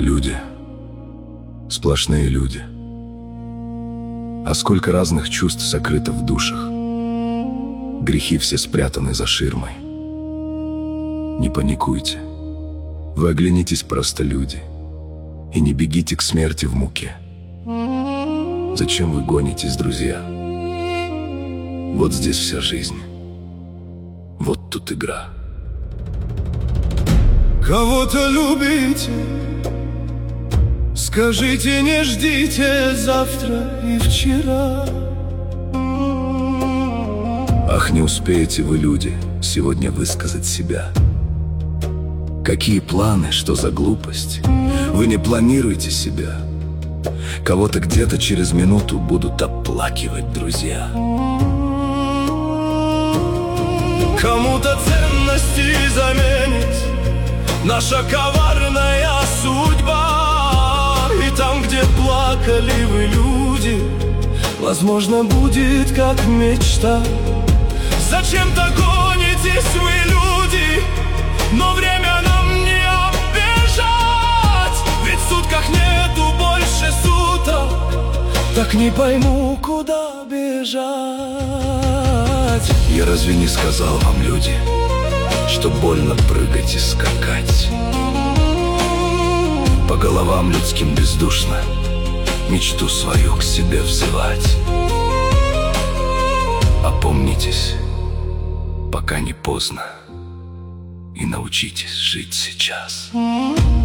Люди. Сплошные люди. А сколько разных чувств сокрыто в душах. Грехи все спрятаны за ширмой. Не паникуйте. Вы оглянитесь, просто люди. И не бегите к смерти в муке. Зачем вы гонитесь, друзья? Вот здесь вся жизнь. Вот тут игра. Кого-то любите, скажите, не ждите завтра и вчера. Ах, не успеете вы, люди, сегодня высказать себя. Какие планы, что за глупость? Вы не планируете себя. Кого-то где-то через минуту будут оплакивать друзья. Кому-то ценности заменит наша коварная судьба. И там, где плакали вы, люди, возможно, будет как мечта. Зачем-то гонитесь вы, люди, но время нам не оббежать. Ведь в сутках нету больше суток. Так не пойму, куда бежать. Я разве не сказал вам, люди, что больно прыгать и скакать? По головам людским бездушно мечту свою к себе взывать. Опомнитесь, пока не поздно, и научитесь жить сейчас.